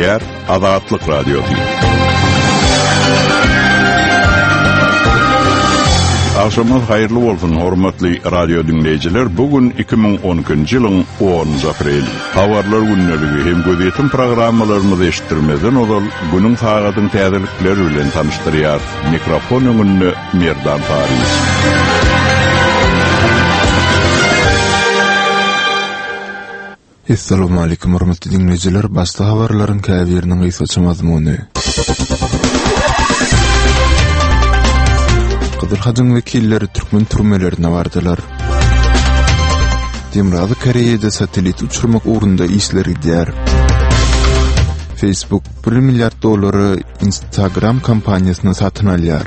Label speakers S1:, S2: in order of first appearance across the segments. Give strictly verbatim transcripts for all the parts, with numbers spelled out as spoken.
S1: Diğer Azatlık Radyosu. Akşamınız hayırlı olsun hormatly radyo dinleyiciler. Bugün iki bin on ikinci ýylyň onunçy aprel. Habarlar günneligi hem gözetim programmalarymyzy eşitdirmeden ol günüň sagatyň täzelikleri bilen tanıştyrýar. Mikrofon öňünde Merdan Paris.
S2: Assalamu alaykum hormatly dinleyijiler. Başda habarlaryň käbiriniň gysgaça mazmuny. Kıdırhacın vekilleri Türkmen türmelerine vardılar. Demirazy Koreýede satelit uçurmak uğrunda işler edýär. Facebook bir milyard dolary Instagram kampaniýasyna satyn alýar.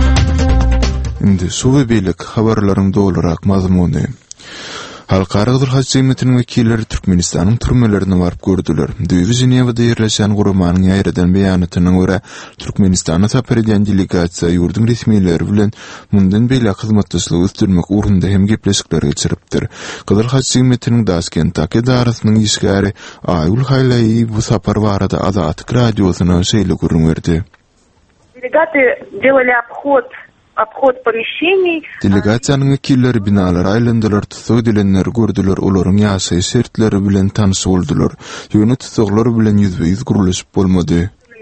S2: Indi şu we beýlik habarlaryň dolarak mazmuny. Halkara Kıdırhaç Cemiyetiniň wekilleri Türkmenistanyň türmelerine barıp gördüler. Düýbi Jenewada ýerleşen gurumanyň ýaýradan beýanatynyň görä Türkmenistana sapar eden delegasiýa ýurdun resmiýetleri bilen mundan beýle hyzmatdaşlyk üstürmek uğrunda hem gepleşikler geçiripdir. Kıdırhaç Cemiyetiniň Daşkentdäki darasynyň işgäri Aýul Haýlaýy bu sapar barada Azatlyk radiosyna şeýle görünýärdi.
S3: Делегаты делали обход обход помещений.
S2: Delegasiýanyň wekilleri binalar aýlandylar, tutsak edilenler gördüler, olaryň ýaşaý şertleri bilen tanyş boldular. Ýöne tutsaklar bilen ýüzbe-ýüz guruluşyp bolmady.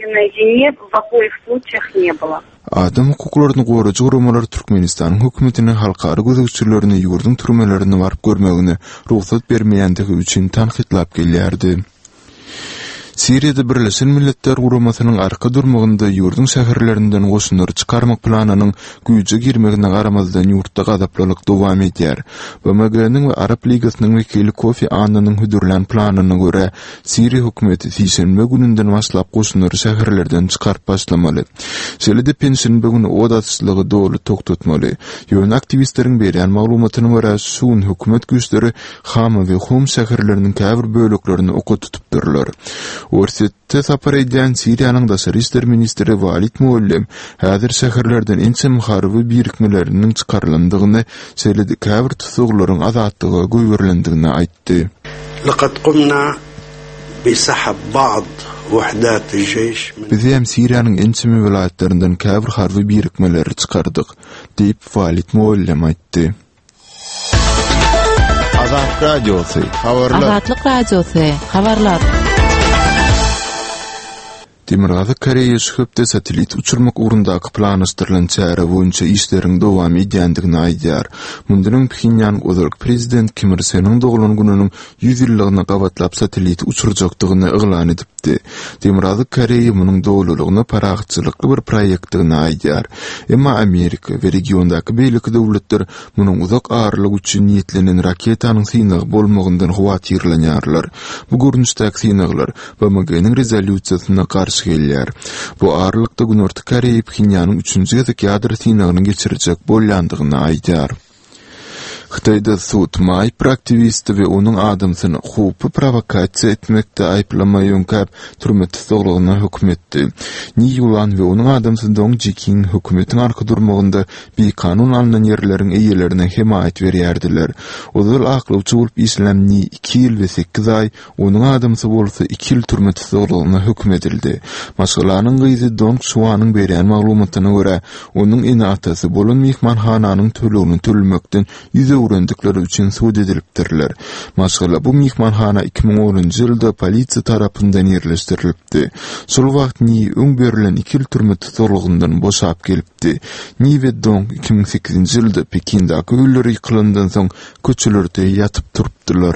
S3: В обоих случаях не было.
S2: Adam hukuklaryny goraýjy guramalar Türkmenistanyň hökümetiniň halkary gözegçilerini ýurdun türmelerine barıp görmegine ruhsat bermeýändigi üçin tanqidlap gelýärdi. Siriýede Birleşen Milletler Guramasynyň arka durmagynda ýurdun şäherlerinden goşunlary çykarmak planynyň güýje girmegine garamazdan ýurtda gazaplalyk dowam edýär. B M G'niň we Arap Ligasynyň wekili Kofi Annanyň hüdürlän planyna görä, Siriýa hökümeti Şeýşembe gününden başlap goşunlary şäherlerden çykaryp başlamaly. Şeýle-de pensiýa günü odaçlygy dogry toktatmaly. Ýöne aktivistleriň berýän maglumatyna görä, şuň hökümet güýçleri Hama we Hom şäherleriniň käbir böleklerini oka tutup durlar. Orsetde sapar edýän Siriýanyň daşary işler ministri Walid Muallem häzir şäherlerden ençe muharyby birikmeleriniň çykarylandygyny, şeýle-de käbir tutuklaryň azatlygy göýberilendигini aýtdy.
S4: لقد قمنا بسحب بعض وحدات الجيش.
S2: Biz hem Siriýanyň ençe welaýatlerinden käbir harby birikmeleri çykardyk, diýip Walid Muallem aýtdy.
S1: Azatlyk Radiosu. Habarlar.
S5: Azatlyk Radiosu. Habarlar.
S2: Demirazy Koreýa şühepde satelit uçurmak uğrundaky planystyrylan çäre boýunça işleriň dowam edýändigini aýdýar. Mundan Pxinyan özerk prezident Kim Il Sung'yň doglan gününiň ýüz ýyllygyna gabatlap satelit uçurjakdygyny eglan edipdi. Demirazy Koreýa munyň dowlalygyny paragatçylykly bir proýektdigini aýdýar. Emma Amerika we regiondaky beýlik dowlatlar munyň uzak arlyk üçin niýetlenen raketanyň synagy bolmagyndan howatyrlanýarlar. Bu görnüşdäki synaglar B M G'niň rezolýusiýasyna garşy gelýär. Bu arlykda Günorta Koreýa Pxinýanyň üçünji gezek ýadro synagyny geçirijek bolýandygyny aýdýar. Xitayda sutmay aktivisti we onuň adamsyny hupy provokasiýa etmekde aýplamaýan käp türme tutuklygyna hökm etdi. Ni Yulan we onuň adamsy Dong Jikin hökümetiň arka durmagynda bir kanun alynan ýerleriň eýelerine himayet berýärdiler. Ozal aklawçy bolup islam ni iki ýyl we sekiz aý, onuň adamsy bolsa iki ýyl türme tutuklygyna hökm edildi. Maşgalanyň gyzy Dong Xuanyň berýän maglumatyna görä, onuň ene atasy bolan mehmanhananyň tölegini tölmekden ýüze öwrendikleri üçin suud edilipdirler. Maşgala bu mehmanhana iki bin onunçy ýylda polisiýa tarapyndan ýerleşdirilipdi. Şol wagt ni öň berilen iki ýyl türme tutuklygyndan boşap gelipdi. Ni we Dong iki bin sekizinçi ýylda Pekindaky öýleri ýykylandan soň köçelerde ýatyp turupdylar.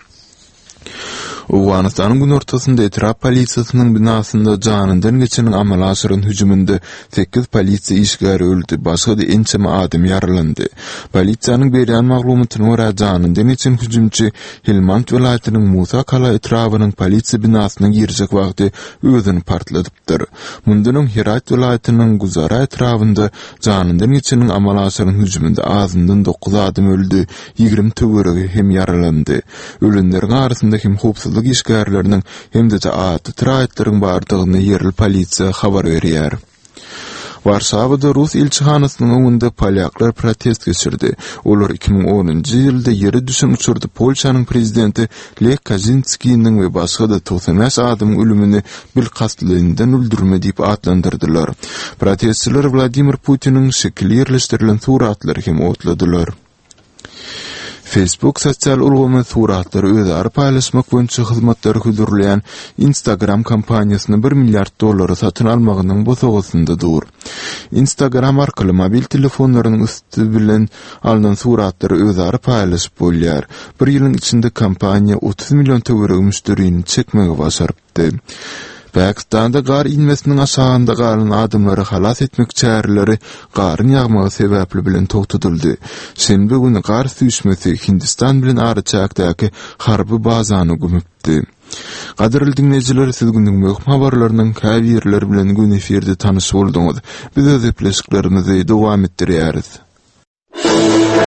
S2: Owganystanyň gün ortasynda etrap polisiýasynyň binasynda janyndan geçen amal aşyryň hüjüminde sekiz polisiýa işgäri öldü, başga da ençeme adam ýaralandy. Polisiýanyň berýän maglumatyna görä janyndan geçen hüjümçi Helmand welaýatynyň Musa Kala etrawynyň polisiýa binasyna girjek wagty özüni partladypdyr. Mundan Herat welaýatynyň Guzara etrawynda janyndan geçeniň amal aşyryň hüjüminde azyndan dokuz adam öldü, ýigirmi töweregi hem ýaralandy. Ölenleriň arasynda hem howpsuzlyk işgärleriniň hem de aty traýatleriň bardygyny ýerli polisiýa habar berýär. Warsawada Rus elçixanasynyň öňünde polyaklar protest geçirdi. Olar iki ming onunjy ýylda ýere düşen uçurdy Polşanyň prezidenti Lech Kaczynskiň we başga da toxtamas adamyň ölümini bil kastlygyňdan öldürme diýip atlandyrdylar. Protestçiler Vladimir Putiniň şekli ýerleşdirilen suratlary hem otladylar. Facebook sosial ulgama suratlary özleri paýlaşmak boýunça hyzmatlary güdürleýän Instagram kampaniýasyny bir milliard dollary satyn almagynyň bozagysyndadyr. Instagram arkaly mobil telefonlarynyň üstü bilen alynan suratlary özleri paýlaşyp bolýar. Bir ýylyň içinde kampaniýa otuz million töwereg müşterini çekmege başarypdy. Pakistan'da gar inmesinin aşağında galan adamları halas etmek çäreleri garyn ýagmagy sebäpli bilen togtudyldy. Şembe günü gar süýşmesi Hindistan bilen araçakdaky harby bazany gümüpdi. Gaderli dinleyijiler, siz gündüň möhüm habarlarynyň käbirleri bilen gün eferde tanyş boldyňyz. Biz öz epleşiklerimizi dowam etdirýäris.